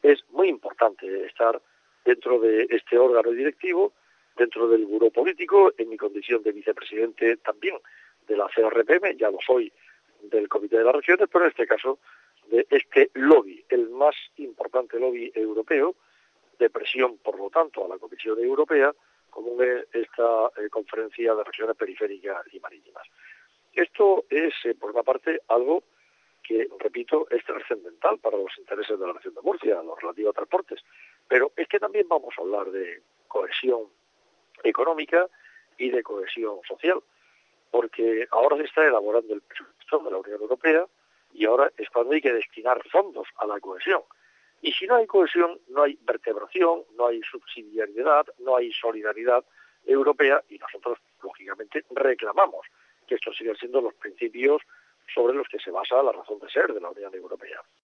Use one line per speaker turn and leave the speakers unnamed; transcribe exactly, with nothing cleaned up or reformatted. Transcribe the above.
es muy importante estar dentro de este órgano directivo, dentro del buró político, en mi condición de vicepresidente también de la C R P M, ya lo soy del Comité de las Regiones, pero en este caso de este lobby, el más importante lobby europeo, de presión, por lo tanto, a la Comisión Europea, como es esta eh, conferencia de regiones periféricas y marítimas. Esto es, eh, por una parte, algo que, repito, es trascendental para los intereses de la región de Murcia, lo relativo a transportes, pero es que también vamos a hablar de cohesión económica y de cohesión social, porque ahora se está elaborando el presupuesto de la Unión Europea y ahora es cuando hay que destinar fondos a la cohesión. Y si no hay cohesión, no hay vertebración, no hay subsidiariedad, no hay solidaridad europea, y nosotros, lógicamente, reclamamos que estos sigan siendo los principios sobre los que se basa la razón de ser de la Unión Europea.